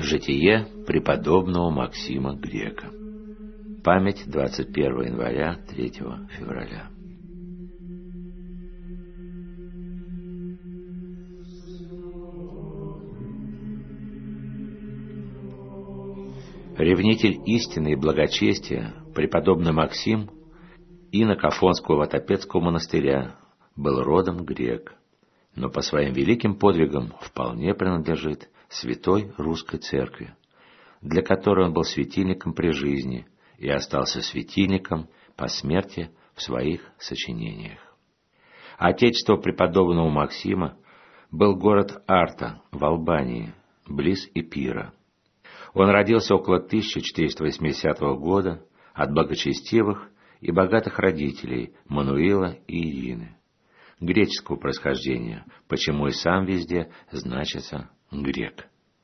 Житие преподобного Максима Грека. Память 21 января, 3 февраля. Ревнитель истины и благочестия, преподобный Максим, инок Афонского Ватопедского монастыря, был родом грек, но по своим великим подвигам вполне принадлежит Святой Русской Церкви, для которой он был светильником при жизни и остался светильником по смерти в своих сочинениях. Отечество преподобного Максима был город Арта в Албании, близ Эпира. Он родился около 1480 года от благочестивых и богатых родителей Мануила и Ирины, греческого происхождения, почему и сам везде значится грек.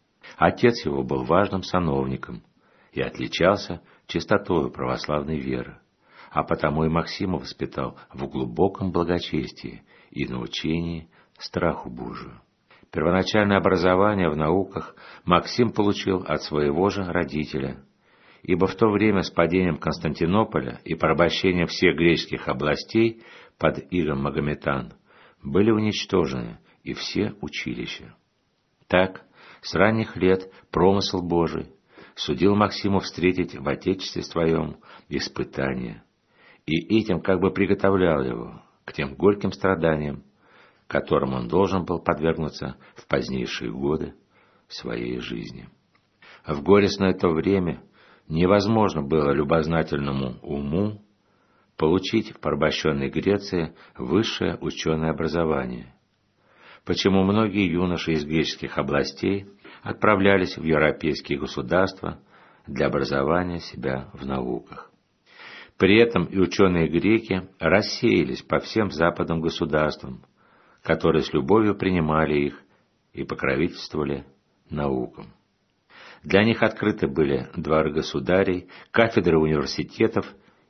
Отец его был важным сановником и отличался чистотою православной веры, а потому и Максима воспитал в глубоком благочестии и научении страху Божию. Первоначальное образование в науках Максим получил от своего же родителя, ибо в то время с падением Константинополя и порабощением всех греческих областей под игом Магометан были уничтожены и все училища. Так, с ранних лет промысл Божий судил Максиму встретить в Отечестве своем испытания, и этим как бы приготовлял его к тем горьким страданиям, которым он должен был подвергнуться в позднейшие годы своей жизни. В горестное то время невозможно было любознательному уму получить в порабощенной Греции высшее ученое образование, почему многие юноши из греческих областей отправлялись в европейские государства для образования себя в науках. При этом и ученые греки рассеялись по всем западным государствам, которые с любовью принимали их и покровительствовали наукам. Для них открыты были дворы государей, кафедры университетов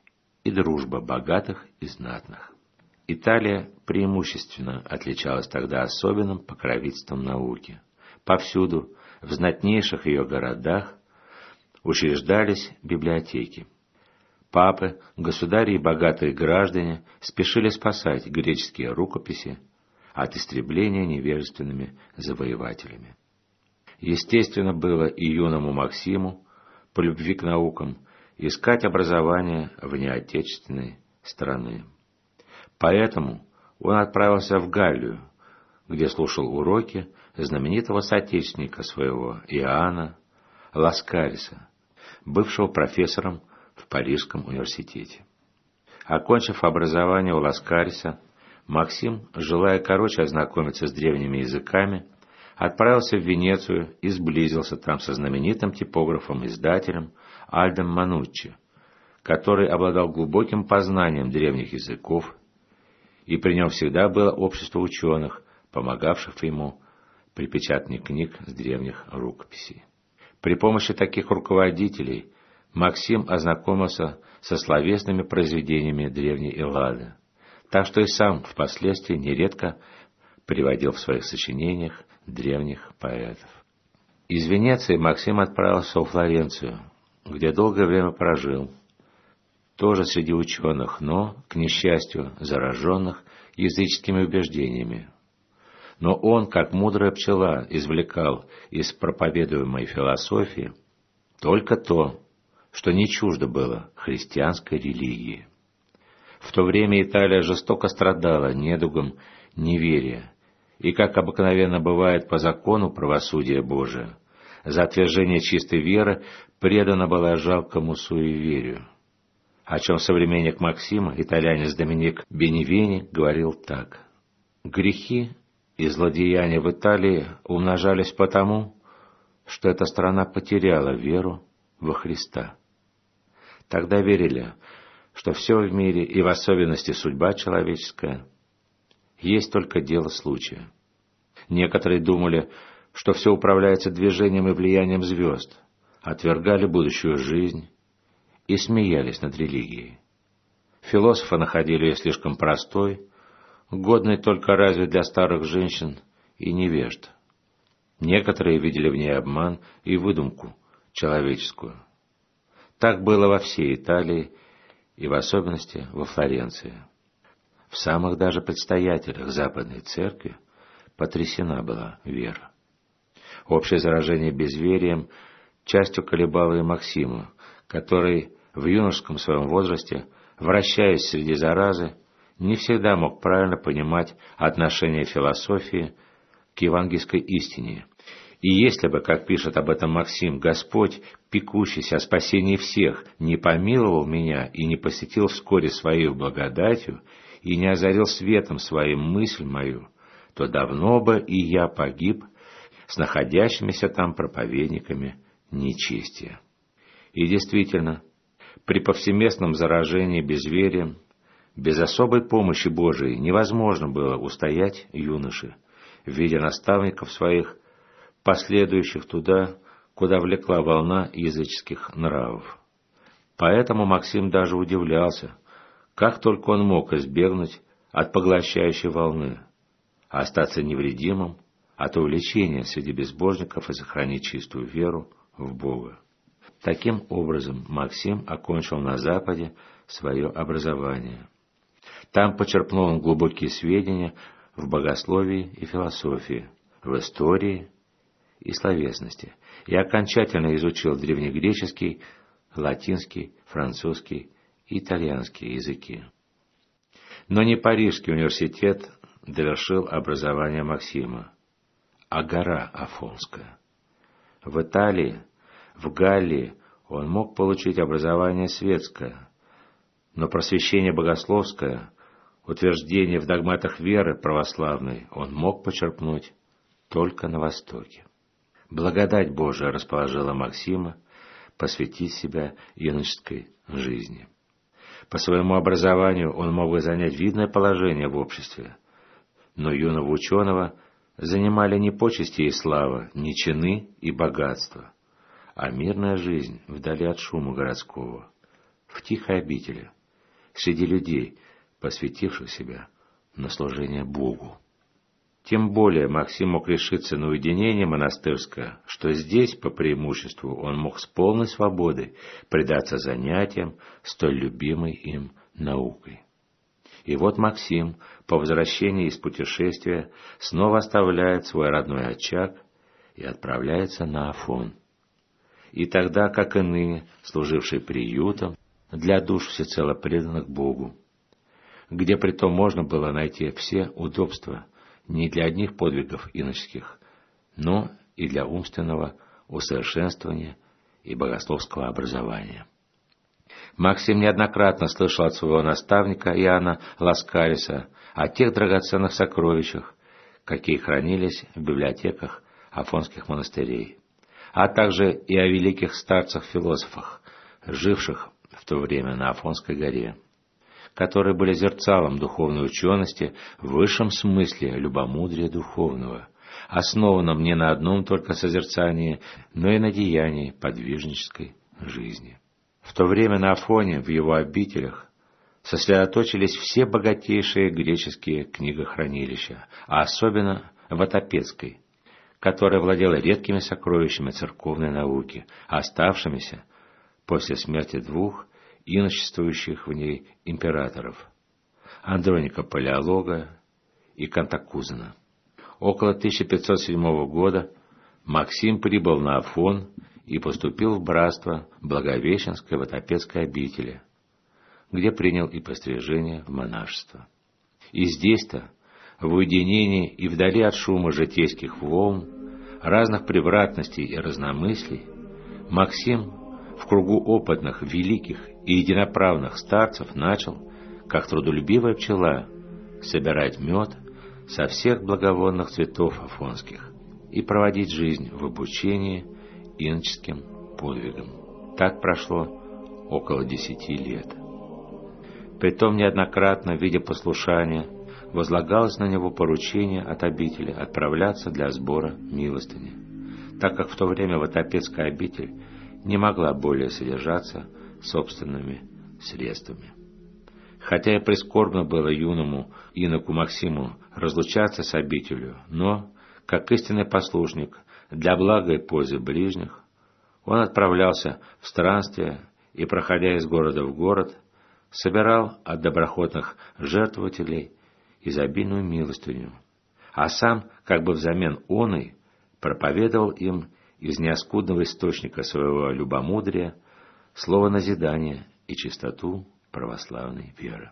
и дружба богатых и знатных. Италия преимущественно отличалась тогда особенным покровительством науки. Повсюду, в знатнейших ее городах, учреждались библиотеки. Папы, государи и богатые граждане спешили спасать греческие рукописи от истребления невежественными завоевателями. Естественно было и юному Максиму, по любви к наукам, искать образование вне отечественной страны. Поэтому он отправился в Галлию, где слушал уроки знаменитого соотечественника своего Иоанна Ласкариса, бывшего профессором в Парижском университете. Окончив образование у Ласкариса, Максим, желая короче ознакомиться с древними языками, отправился в Венецию и сблизился там со знаменитым типографом-издателем Альдом Мануччи, который обладал глубоким познанием древних языков, и при нем всегда было общество ученых, помогавших ему при печатании книг с древних рукописей. При помощи таких руководителей Максим ознакомился со словесными произведениями древней Эллады, так что и сам впоследствии нередко приводил в своих сочинениях древних поэтов. Из Венеции Максим отправился во Флоренцию, где долгое время прожил, тоже среди ученых, но, к несчастью, зараженных языческими убеждениями. Но он, как мудрая пчела, извлекал из проповедуемой философии только то, что не чуждо было христианской религии. В то время Италия жестоко страдала недугом неверия, и, как обыкновенно бывает по закону правосудия Божия, за отвержение чистой веры предана была жалкому суеверию, о чем современник Максима, итальянец Доминик Беневени, говорил так: «Грехи и злодеяния в Италии умножались потому, что эта страна потеряла веру во Христа. Тогда верили, что все в мире, и в особенности судьба человеческая, есть только дело случая. Некоторые думали, что все управляется движением и влиянием звезд, отвергали будущую жизнь и смеялись над религией. Философы находили ее слишком простой, годной только разве для старых женщин и невежд. Некоторые видели в ней обман и выдумку человеческую. Так было во всей Италии и в особенности во Флоренции. В самых даже предстоятелях Западной Церкви потрясена была вера. Общее заражение безверием частью колебало и Максима, который в юношеском своем возрасте, вращаясь среди заразы, не всегда мог правильно понимать отношение философии к евангельской истине. И если бы, как пишет об этом Максим, Господь, пекущийся о спасении всех, не помиловал меня и не посетил вскоре своей благодатью, и не озарил светом своим мысль мою, то давно бы и я погиб с находящимися там проповедниками нечестия. И действительно, при повсеместном заражении безверием, без особой помощи Божией невозможно было устоять юноше, видя наставников своих, последующих туда, куда влекла волна языческих нравов. Поэтому Максим даже удивлялся, как только он мог избегнуть от поглощающей волны, а остаться невредимым от увлечения среди безбожников и сохранить чистую веру в Бога. Таким образом, Максим окончил на Западе свое образование. Там почерпнул он глубокие сведения в богословии и философии, в истории и словесности, и окончательно изучил древнегреческий, латинский, французский и итальянский языки. Но не Парижский университет довершил образование Максима, а гора Афонская. В Италии, в Галлии он мог получить образование светское, но просвещение богословское, утверждение в догматах веры православной он мог почерпнуть только на Востоке. Благодать Божия расположила Максима посвятить себя юношеской жизни. По своему образованию он мог бы занять видное положение в обществе, но юного ученого занимали не почести и слава, не чины и богатство, а мирная жизнь вдали от шума городского, в тихой обители, среди людей, посвятивших себя на служение Богу. Тем более Максим мог решиться на уединение монастырское, что здесь, по преимуществу, он мог с полной свободой предаться занятиям столь любимой им наукой. И вот Максим, по возвращении из путешествия, снова оставляет свой родной очаг и отправляется на Афон. И тогда, как иные, служившие приютом для душ всецело преданных Богу, где притом можно было найти все удобства не для одних подвигов иноческих, но и для умственного усовершенствования и богословского образования. Максим неоднократно слышал от своего наставника Иоанна Ласкариса о тех драгоценных сокровищах, какие хранились в библиотеках афонских монастырей, а также и о великих старцах-философах, живших в то время на Афонской горе, которые были зерцалом духовной учености в высшем смысле любомудрия духовного, основанном не на одном только созерцании, но и на деянии подвижнической жизни. В то время на Афоне, в его обителях, сосредоточились все богатейшие греческие книгохранилища, а особенно Ватопецкой, которая владела редкими сокровищами церковной науки, оставшимися после смерти двух иночествующих в ней императоров – Андроника Палеолога и Кантакузена. Около 1507 года Максим прибыл на Афон и поступил в братство Благовещенской Ватопецкой обители, где принял и пострижение в монашество. И здесь-то, в уединении и вдали от шума житейских волн, разных превратностей и разномыслий, Максим в кругу опытных, великих и единоправных старцев начал, как трудолюбивая пчела, собирать мед со всех благовонных цветов афонских и проводить жизнь в обучении иноческим подвигам. Так прошло около 10 лет. Притом неоднократно, в виде послушания, возлагалось на него поручение от обители отправляться для сбора милостыни, так как в то время Ватопецкая обитель не могла более содержаться собственными средствами. Хотя и прискорбно было юному иноку Максиму разлучаться с обителью, но, как истинный послушник, для блага и пользы ближних, он отправлялся в странствие и, проходя из города в город, собирал от доброхотных жертвователей изобильную милостыню, а сам, как бы взамен оной, проповедовал им из неоскудного источника своего любомудрия слово назидания и чистоту православной веры.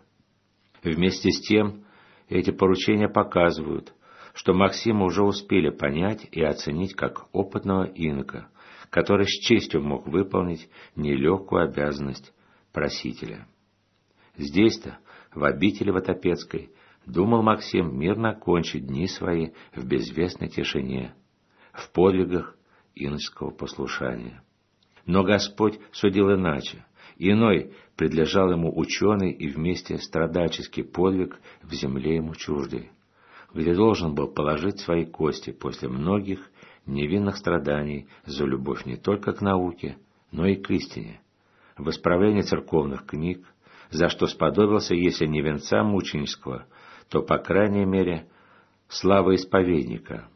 Вместе с тем, эти поручения показывают, что Максима уже успели понять и оценить как опытного инока, который с честью мог выполнить нелегкую обязанность просителя. Здесь-то, в обители Ватопецкой, думал Максим мирно окончить дни свои в безвестной тишине, в подвигах иноческого послушания. Но Господь судил иначе. Иной предлежал ему ученый и вместе страдальческий подвиг в земле ему чуждой, где должен был положить свои кости после многих невинных страданий за любовь не только к науке, но и к истине, в исправлении церковных книг, за что сподобился, если не венца мученического, то, по крайней мере, славы исповедника,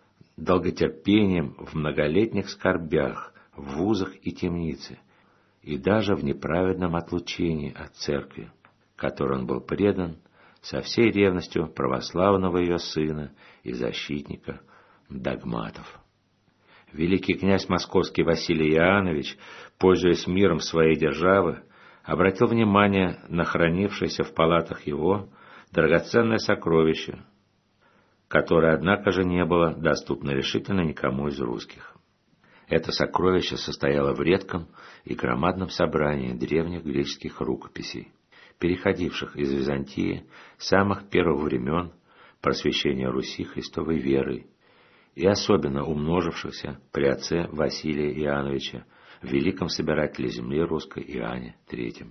долготерпением в многолетних скорбях, в вузах и темнице, и даже в неправедном отлучении от церкви, которой он был предан со всей ревностью православного ее сына и защитника догматов. Великий князь московский Василий Иоаннович, пользуясь миром своей державы, обратил внимание на хранившееся в палатах его драгоценное сокровище, которое, однако же, не было доступно решительно никому из русских. Это сокровище состояло в редком и громадном собрании древних греческих рукописей, переходивших из Византии с самых первых времен просвещения Руси Христовой верой, и особенно умножившихся при отце Василия Иоанновича, великом собирателе земли русской Иоанне III,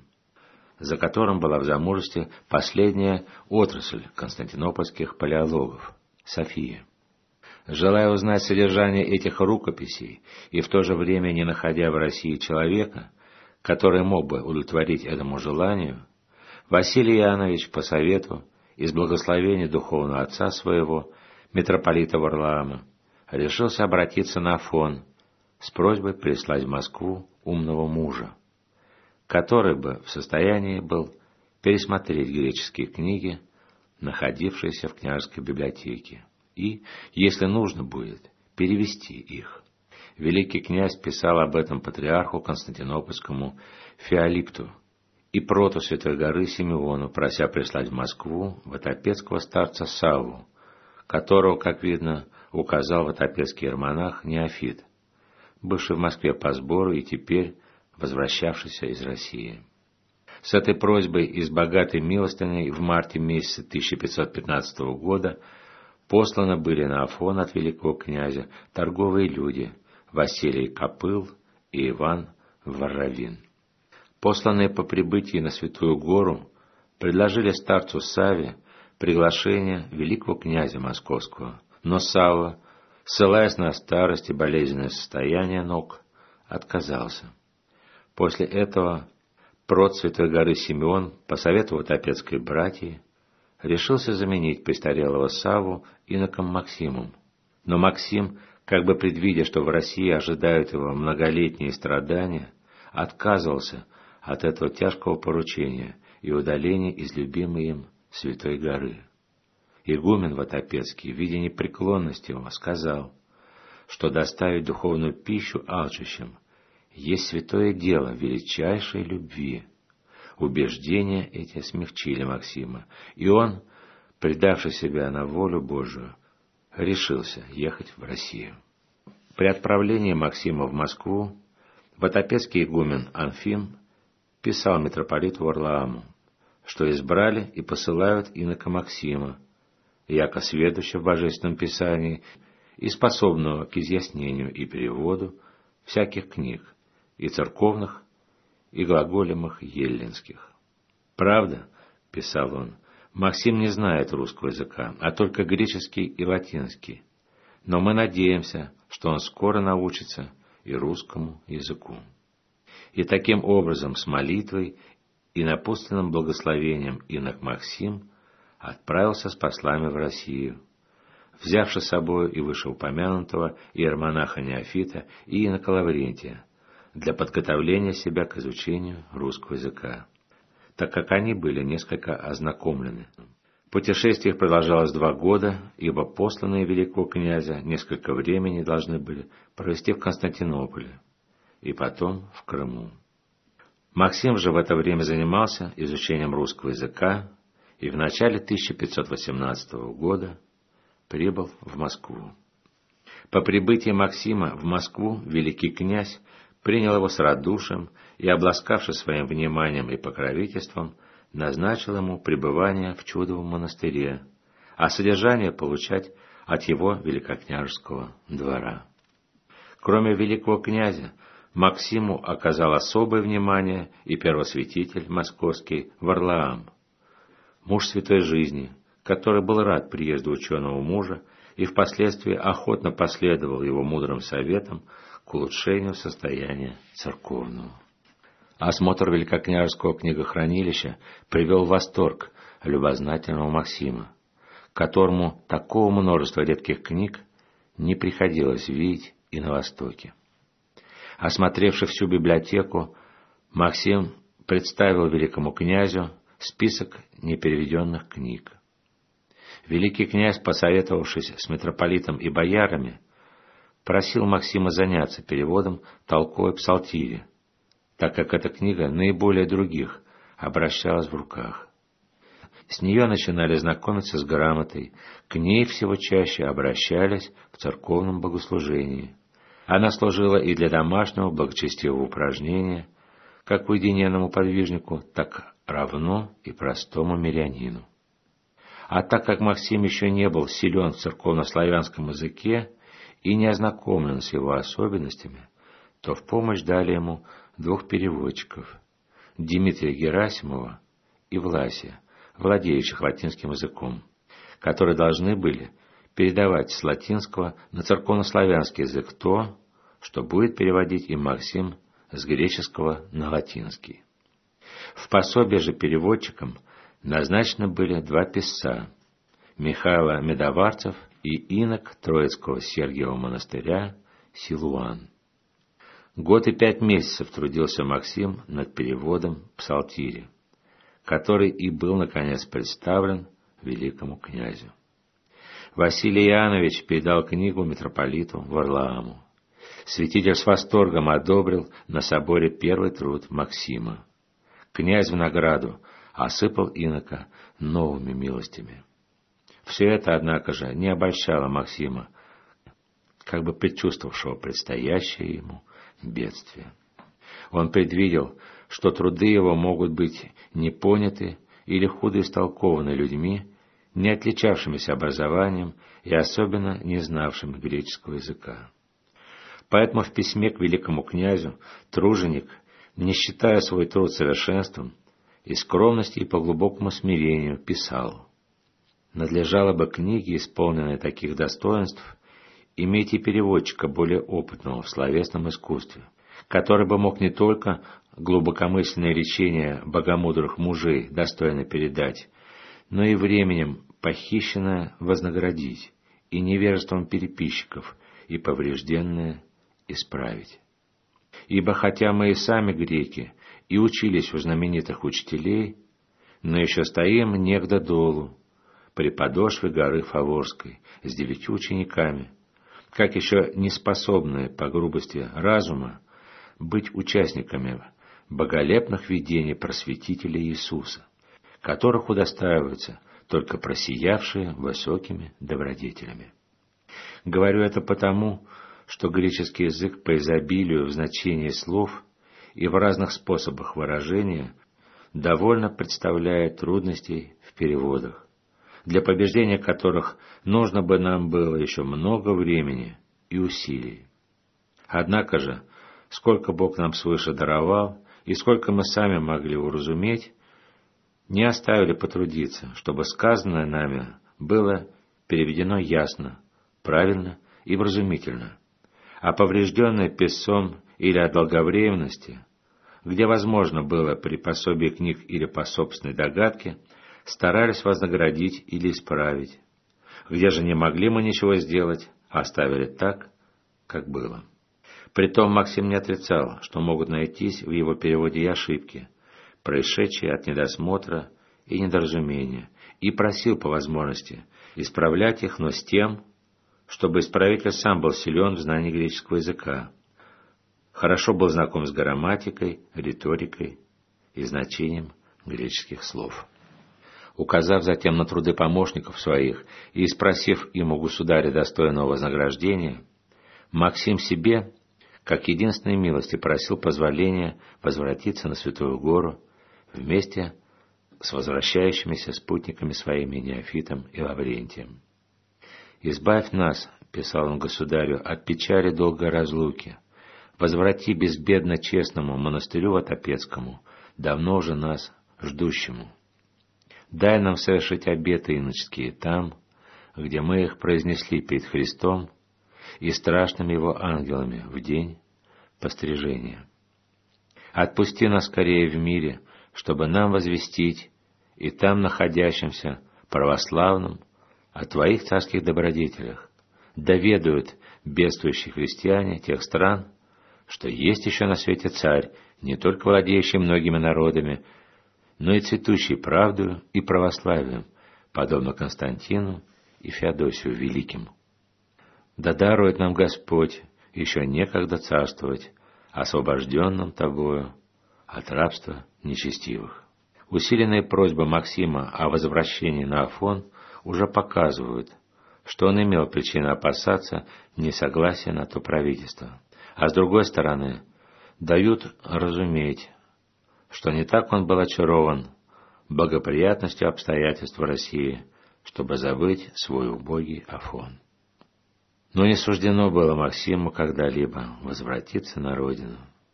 за которым была в замужестве последняя отрасль константинопольских палеологов – София. Желая узнать содержание этих рукописей и в то же время не находя в России человека, который мог бы удовлетворить этому желанию, Василий Иоаннович по совету и с благословения духовного отца своего, митрополита Варлаама, решился обратиться на Афон с просьбой прислать в Москву умного мужа, который бы в состоянии был пересмотреть греческие книги, находившиеся в княжеской библиотеке, и, если нужно будет, перевести их. Великий князь писал об этом патриарху Константинопольскому Феолипту и проту Святой горы Симеону, прося прислать в Москву ватопецкого старца Савву, которого, как видно, указал ватопецкий иеромонах Неофит, бывший в Москве по сбору и теперь возвращавшийся из России. С этой просьбой и с богатой милостыней в марте месяце 1515 года посланы были на Афон от великого князя торговые люди Василий Копыл и Иван Варравин. Посланные по прибытии на Святую Гору предложили старцу Савве приглашение великого князя московского, но Савва, ссылаясь на старость и болезненное состояние ног, отказался. После этого прот Святой горы Симеон, по совету ватопецкой братьи, решился заменить престарелого Савву иноком Максимом. Но Максим, как бы предвидя, что в России ожидают его многолетние страдания, отказывался от этого тяжкого поручения и удаления из любимой им Святой горы. Игумен Ватопецкий, видя непреклонность его, сказал, что доставить духовную пищу алчущим есть святое дело величайшей любви. Убеждения эти смягчили Максима, и он, предавший себя на волю Божию, решился ехать в Россию. При отправлении Максима в Москву ватопецкий игумен Анфим писал митрополиту Варлааму, что избрали и посылают инока Максима, яко сведущего в Божественном Писании и способного к изъяснению и переводу всяких книг, и церковных, и глаголемых еллинских. «Правда, — писал он, — Максим не знает русского языка, а только греческий и латинский, но мы надеемся, что он скоро научится и русскому языку». И таким образом с молитвой и напутственным благословением инок Максим отправился с послами в Россию, взявши с собою и вышеупомянутого иеромонаха Неофита и инока Лаврентия, для подготовления себя к изучению русского языка, так как они были несколько ознакомлены. Путешествие их продолжалось 2 года, ибо посланные великого князя несколько времени должны были провести в Константинополе и потом в Крыму. Максим же в это время занимался изучением русского языка и в начале 1518 года прибыл в Москву. По прибытии Максима в Москву великий князь принял его с радушием и, обласкавши своим вниманием и покровительством, назначил ему пребывание в Чудовом монастыре, а содержание получать от его великокняжеского двора. Кроме великого князя, Максиму оказал особое внимание и первосвятитель московский Варлаам, муж святой жизни, который был рад приезду ученого мужа и впоследствии охотно последовал его мудрым советам к улучшению состояния церковного. Осмотр великокняжеского книгохранилища привел в восторг любознательного Максима, которому такого множества редких книг не приходилось видеть и на Востоке. Осмотревши всю библиотеку, Максим представил великому князю список непереведенных книг. Великий князь, посоветовавшись с митрополитом и боярами, просил Максима заняться переводом толковой псалтири, так как эта книга наиболее других обращалась в руках. С нее начинали знакомиться с грамотой, к ней всего чаще обращались в церковном богослужении. Она служила и для домашнего благочестивого упражнения, как уединенному подвижнику, так равно и простому мирянину. А так как Максим еще не был силен в церковнославянском языке и не ознакомлен с его особенностями, то в помощь дали ему 2 переводчиков – Дмитрия Герасимова и Власия, владеющих латинским языком, которые должны были передавать с латинского на церковнославянский язык то, что будет переводить им Максим с греческого на латинский. В пособие же переводчикам назначены были 2 писца – Михаил Медоварцев и инок Троицкого Сергиева монастыря Силуан. 1 год и 5 месяцев трудился Максим над переводом псалтири, который и был, наконец, представлен великому князю. Василий Иоаннович передал книгу митрополиту Варлааму. Святитель с восторгом одобрил на соборе первый труд Максима. Князь в награду осыпал инока новыми милостями. Все это, однако же, не обольщало Максима, как бы предчувствовавшего предстоящее ему бедствие. Он предвидел, что труды его могут быть не поняты или худо истолкованы людьми, не отличавшимися образованием и особенно не знавшими греческого языка. Поэтому в письме к великому князю труженик, не считая свой труд совершенством, из скромности и по глубокому смирению писал: «Надлежало бы книги, исполненные таких достоинств, иметь и переводчика более опытного в словесном искусстве, который бы мог не только глубокомысленное речение богомудрых мужей достойно передать, но и временем похищенное вознаградить, и невежеством переписчиков и поврежденное исправить. Ибо хотя мы и сами греки и учились у знаменитых учителей, но еще стоим негде долу, при подошве горы Фаворской, с 9 учениками, как еще не способные по грубости разума быть участниками боголепных видений просветителя Иисуса, которых удостаиваются только просиявшие высокими добродетелями. Говорю это потому, что греческий язык по изобилию в значении слов и в разных способах выражения довольно представляет трудностей в переводах, для побеждения которых нужно бы нам было еще много времени и усилий. Однако же, сколько Бог нам свыше даровал и сколько мы сами могли уразуметь, не оставили потрудиться, чтобы сказанное нами было переведено ясно, правильно и вразумительно, а поврежденное писцом или от долговременности, где возможно было при пособии книг или по собственной догадке, старались вознаградить или исправить. Где же не могли мы ничего сделать, оставили так, как было. Притом Максим не отрицал, что могут найтись в его переводе и ошибки, происшедшие от недосмотра и недоразумения, и просил по возможности исправлять их, но с тем, чтобы исправитель сам был силен в знании греческого языка, хорошо был знаком с грамматикой, риторикой и значением греческих слов. Указав затем на труды помощников своих и спросив им у государя достойного вознаграждения, Максим себе, как единственной милости, просил позволения возвратиться на Святую Гору вместе с возвращающимися спутниками своими Неофитом и Лаврентием. «Избавь нас, — писал он государю, — от печали долгой разлуки, возврати безбедно честному монастырю Ватопецкому, давно уже нас ждущему. Дай нам совершить обеты иноческие там, где мы их произнесли перед Христом и страшными Его ангелами в день пострижения. Отпусти нас скорее в мире, чтобы нам возвестить и там находящимся православным о Твоих царских добродетелях, доведают бедствующие христиане тех стран, что есть еще на свете царь, не только владеющий многими народами, но и цветущий правдою и православием, подобно Константину и Феодосию Великим. Да дарует нам Господь еще некогда царствовать, освобожденным Тобою от рабства нечестивых». Усиленные просьбы Максима о возвращении на Афон уже показывают, что он имел причину опасаться несогласия на то правительство, а с другой стороны дают разуметь, что не так он был очарован благоприятностью обстоятельств в России, чтобы забыть свой убогий Афон. Но не суждено было Максиму когда-либо возвратиться на родину.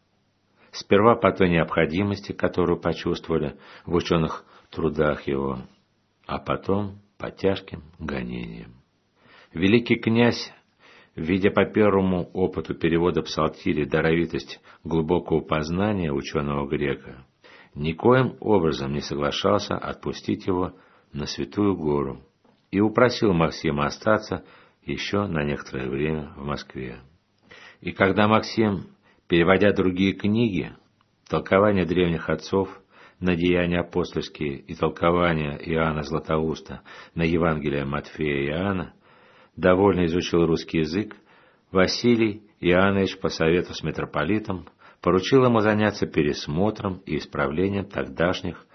Сперва по той необходимости, которую почувствовали в ученых трудах его, а потом по тяжким гонениям. Великий князь, видя по первому опыту перевода псалтири даровитость глубокого познания ученого грека, никоим образом не соглашался отпустить его на Святую Гору и упросил Максима остаться еще на некоторое время в Москве. И когда Максим, переводя другие книги, толкования древних отцов на деяния апостольские и толкования Иоанна Златоуста на Евангелие Матфея и Иоанна, довольно изучил русский язык, Василий Иоаннович по совету с митрополитом поручил ему заняться пересмотром и исправлением тогдашних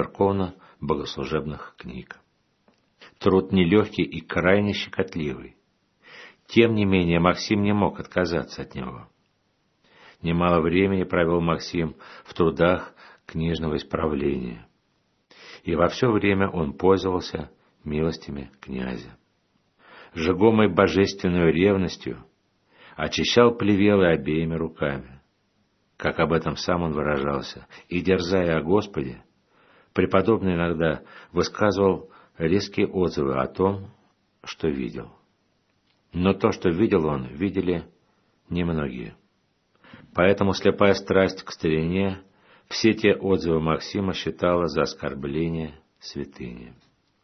церковно-богослужебных книг. Труд нелегкий и крайне щекотливый. Тем не менее, Максим не мог отказаться от него. Немало времени провел Максим в трудах книжного исправления, и во все время он пользовался милостями князя. Жигомой божественной ревностью очищал плевелы обеими руками, как об этом сам он выражался, и, дерзая о Господе, преподобный иногда высказывал резкие отзывы о том, что видел. Но то, что видел он, видели немногие. Поэтому слепая страсть к старине все те отзывы Максима считала за оскорбление святыни.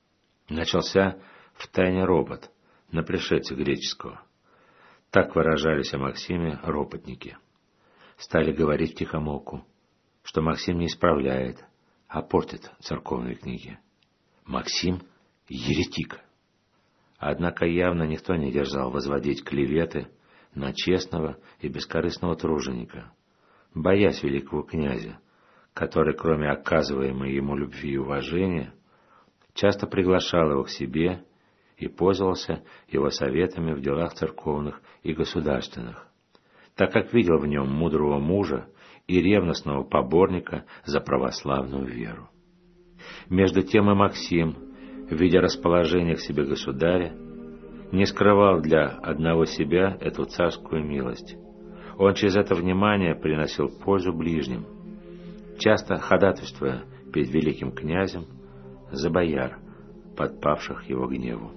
Начался втайне ропот на пришельца греческого. Так выражались о Максиме ропотники. Стали говорить втихомолку, что Максим не исправляет, а портит церковные книги. Максим — еретик. Однако явно никто не дерзал возводить клеветы на честного и бескорыстного труженика, боясь великого князя, который, кроме оказываемой ему любви и уважения, часто приглашал его к себе и пользовался его советами в делах церковных и государственных, так как видел в нем мудрого мужа и ревностного поборника за православную веру. Между тем и Максим, видя расположение к себе государя, не скрывал для одного себя эту царскую милость. Он через это внимание приносил пользу ближним, часто ходатайствуя перед великим князем за бояр, подпавших его гневу.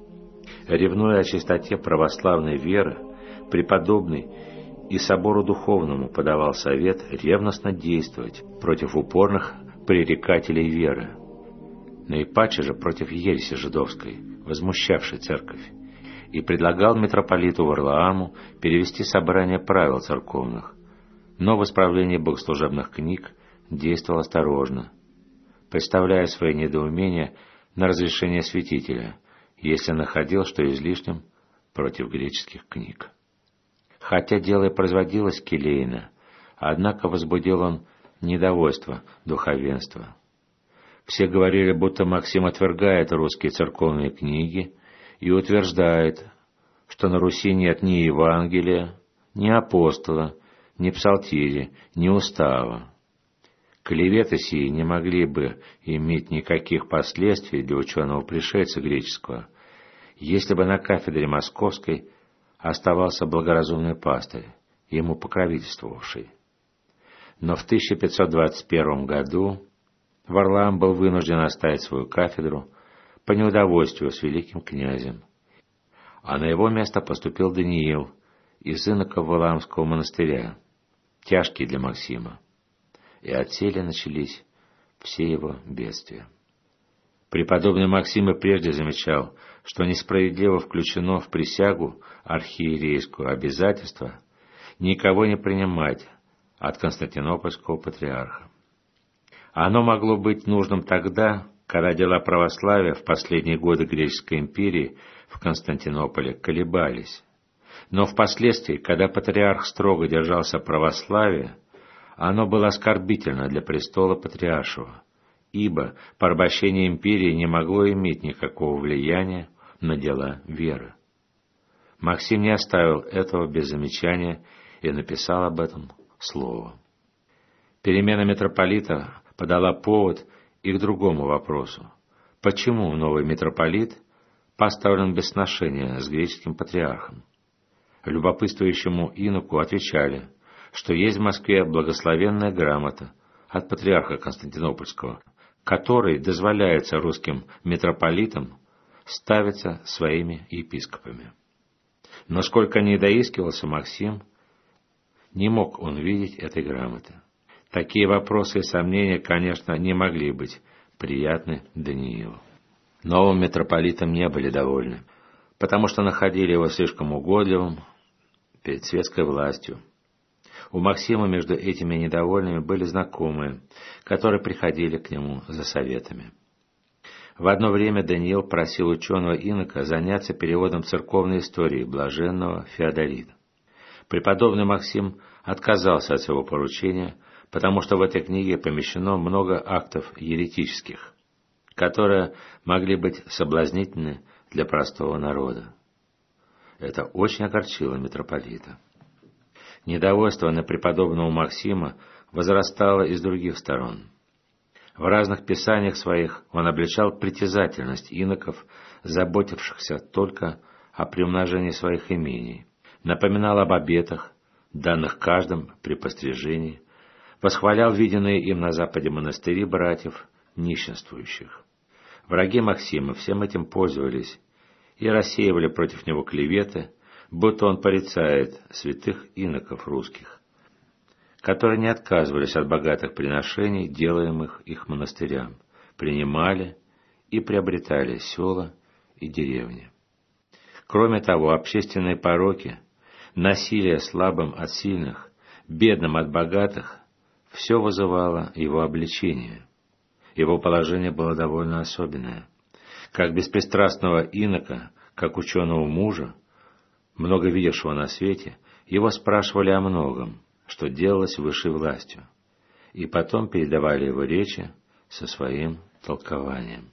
Ревнуя о чистоте православной веры, преподобный и собору духовному подавал совет ревностно действовать против упорных пререкателей веры, наипаче же против ереси жидовской, возмущавший церковь, и предлагал митрополиту Варлааму перевести собрание правил церковных, но в исправлении богослужебных книг действовал осторожно, представляя свои недоумения на разрешение святителя, если находил, что излишним против греческих книг. Хотя дело и производилось келейно, однако возбудил он недовольство духовенства. Все говорили, будто Максим отвергает русские церковные книги и утверждает, что на Руси нет ни Евангелия, ни апостола, ни псалтири, ни устава. Клеветы сии не могли бы иметь никаких последствий для ученого-пришельца греческого, если бы на кафедре Московской оставался благоразумный пастырь, ему покровительствовавший. Но в 1521 году Варлаам был вынужден оставить свою кафедру по неудовольствию с великим князем, а на его место поступил Даниил из иноков Валаамского монастыря, тяжкий для Максима, и отселе начались все его бедствия. Преподобный Максим и прежде замечал, что несправедливо включено в присягу архиерейскую обязательство никого не принимать от константинопольского патриарха. Оно могло быть нужным тогда, когда дела православия в последние годы Греческой империи в Константинополе колебались. Но впоследствии, когда патриарх строго держался православия, оно было оскорбительно для престола патриаршего, ибо порабощение империи не могло иметь никакого влияния на дела веры. Максим не оставил этого без замечания и написал об этом слово. Перемена митрополита подала повод и к другому вопросу. Почему новый митрополит поставлен без сношения с греческим патриархом? Любопытствующему иноку отвечали, что есть в Москве благословенная грамота от патриарха Константинопольского, которой дозволяется русским митрополитам ставиться своими епископами. Но сколько ни доискивался Максим, не мог он видеть этой грамоты. Такие вопросы и сомнения, конечно, не могли быть приятны Даниилу. Новым митрополитам не были довольны, потому что находили его слишком угодливым перед светской властью. У Максима между этими недовольными были знакомые, которые приходили к нему за советами. В одно время Даниил просил ученого инока заняться переводом церковной истории блаженного Феодорита. Преподобный Максим отказался от своего поручения, потому что в этой книге помещено много актов еретических, которые могли быть соблазнительны для простого народа. Это очень огорчило митрополита. Недовольство на преподобного Максима возрастало и с других сторон. В разных писаниях своих он обличал притязательность иноков, заботившихся только о приумножении своих имений, напоминал об обетах, данных каждым при пострижении, восхвалял виденные им на западе монастыри братьев, нищенствующих. Враги Максима всем этим пользовались и рассеивали против него клеветы, будто он порицает святых иноков русских, которые не отказывались от богатых приношений, делаемых их монастырям, принимали и приобретали села и деревни. Кроме того, общественные пороки, насилие слабым от сильных, бедным от богатых, все вызывало его обличение. Его положение было довольно особенное. Как беспристрастного инока, как ученого мужа, много видевшего на свете, его спрашивали о многом, что делалось высшей властью, и потом передавали его речи со своим толкованием.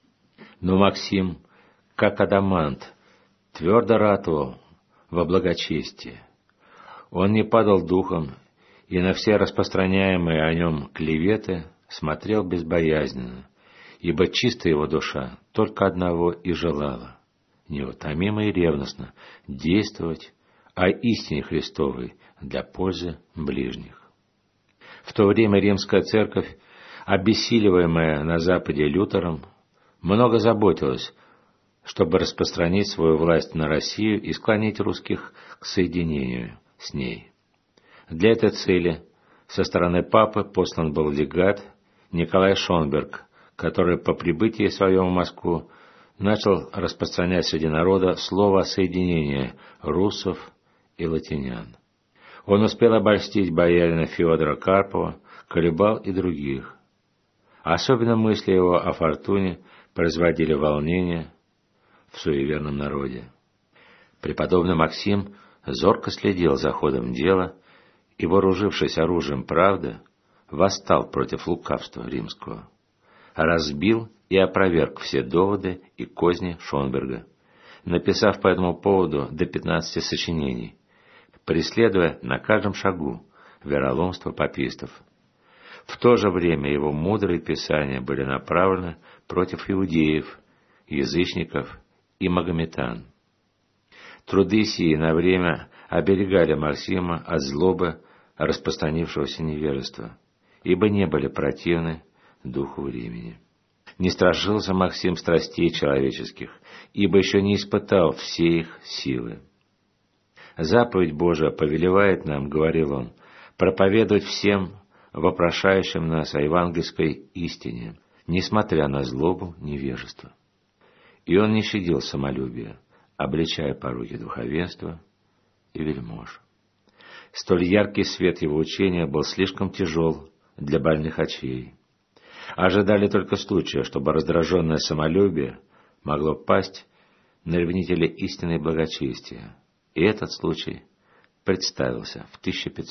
Но Максим, как адамант, твердо ратовал во благочестии. Он не падал духом и на все распространяемые о нем клеветы смотрел безбоязненно, ибо чистая его душа только одного и желала — неутомимо и ревностно действовать о истине Христовой для пользы ближних. В то время римская церковь, обессиливаемая на Западе Лютером, много заботилась, чтобы распространить свою власть на Россию и склонить русских к соединению с ней. Для этой цели со стороны папы послан был легат Николай Шонберг, который по прибытии своем в Москву начал распространять среди народа слово соединения русов и латинян. Он успел обольстить боярина Феодора Карпова, колебал и других. Особенно мысли его о фортуне производили волнение в суеверном народе. Преподобный Максим зорко следил за ходом дела и, вооружившись оружием правды, восстал против лукавства римского, разбил и опроверг все доводы и козни Шонберга, написав по этому поводу до 15 сочинений, преследуя на каждом шагу вероломство папистов. В то же время его мудрые писания были направлены против иудеев, язычников и магометан. Труды сии на время оберегали Максима от злобы распространившегося невежества, ибо не были противны духу времени. Не страшился Максим страстей человеческих, ибо еще не испытал все их силы. «Заповедь Божия повелевает нам, — говорил он, — проповедовать всем вопрошающим нас о евангельской истине, несмотря на злобу невежества». И он не щадил самолюбия, обличая пороки духовенства и вельмож. Столь яркий свет его учения был слишком тяжел для больных очей. Ожидали только случая, чтобы раздраженное самолюбие могло пасть на ревнителя истины и благочестия. И этот случай представился в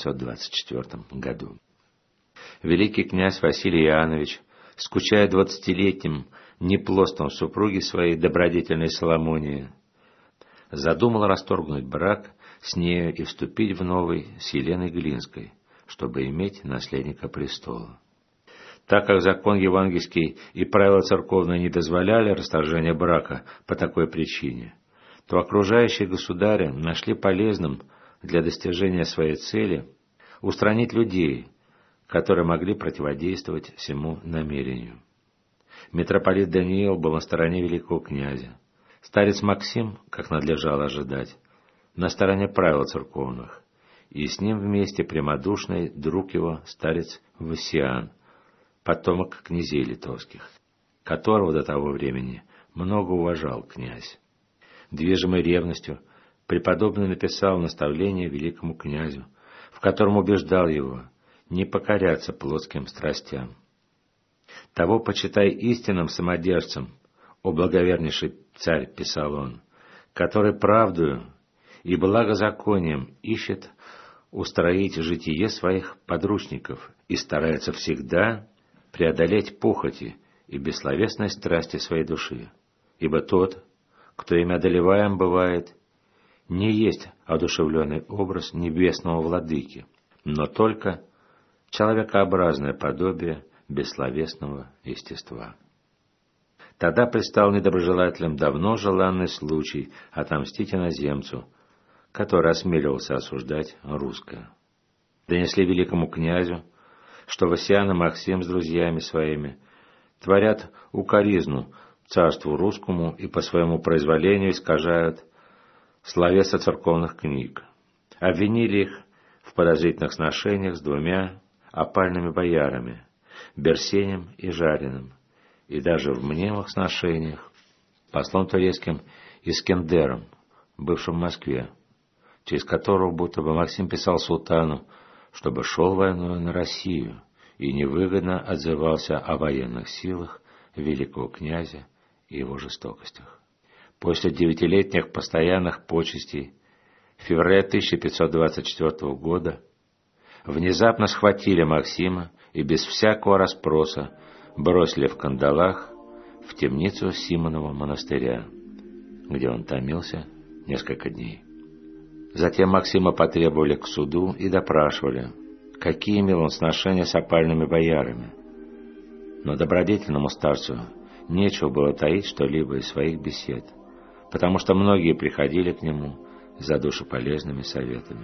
1524 году. Великий князь Василий Иоаннович, скучая 20-летним неплодством супруги своей добродетельной Соломонии, задумал расторгнуть брак с нею и вступить в новый с Еленой Глинской, чтобы иметь наследника престола. Так как закон евангельский и правила церковные не дозволяли расторжения брака по такой причине, то окружающие государя нашли полезным для достижения своей цели устранить людей, которые могли противодействовать всему намерению. Митрополит Даниил был на стороне великого князя, старец Максим, как надлежало ожидать, на стороне правил церковных, и с ним вместе прямодушный друг его, старец Васиан, потомок князей литовских, которого до того времени много уважал князь. Движимый ревностью, преподобный написал наставление великому князю, в котором убеждал его не покоряться плотским страстям. «Того почитай истинным самодержцем, о благовернейший царь», — писал он, «который правдою и благозаконием ищет устроить житие своих подручников и старается всегда преодолеть похоти и бессловесной страсти своей души. Ибо тот, кто ими одолеваем бывает, не есть одушевленный образ небесного владыки, но только человекообразное подобие бессловесного естества». Тогда предстал недоброжелателям давно желанный случай отомстить иноземцу, который осмеливался осуждать русское. Донесли великому князю, что Васиан и Максим с друзьями своими творят укоризну царству русскому и по своему произволению искажают словеса церковных книг. Обвинили их в подозрительных сношениях с двумя опальными боярами, Берсенем и Жариным, и даже в мнимых сношениях послом турецким Искендером, бывшим в Москве, через которого будто бы Максим писал султану, чтобы шел войной на Россию и невыгодно отзывался о военных силах великого князя и его жестокостях. После 9-летних постоянных почестей в феврале 1524 года внезапно схватили Максима и без всякого расспроса бросили в кандалах в темницу Симонова монастыря, где он томился несколько дней. Затем Максима потребовали к суду и допрашивали, какие имел он сношения с опальными боярами. Но добродетельному старцу нечего было таить что-либо из своих бесед, потому что многие приходили к нему за душеполезными советами.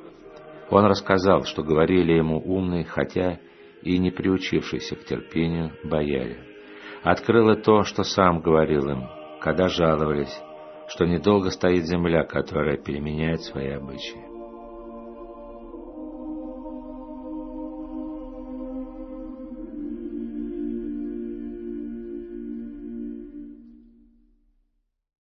Он рассказал, что говорили ему умные, хотя и не приучившиеся к терпению бояре. Открыл и то, что сам говорил им, когда жаловались, что недолго стоит земля, которая переменяет свои обычаи.